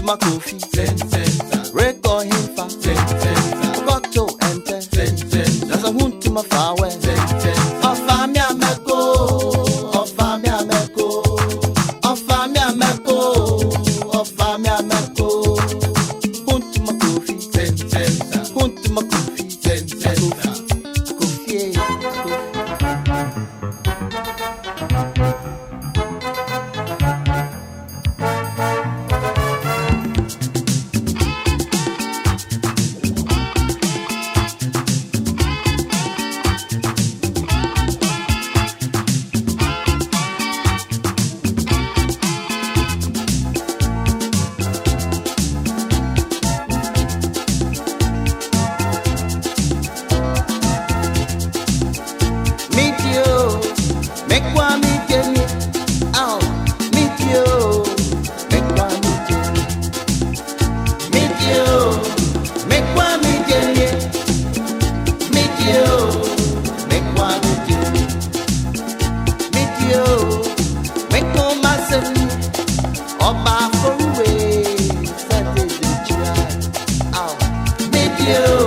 my coffee, record him fa, got to enter, that's a wound to my far west. Of family, I met go, of family, I met go, of family, I met go, of family, I met go. Wound to my coffee, wound to my coffee, coffee. You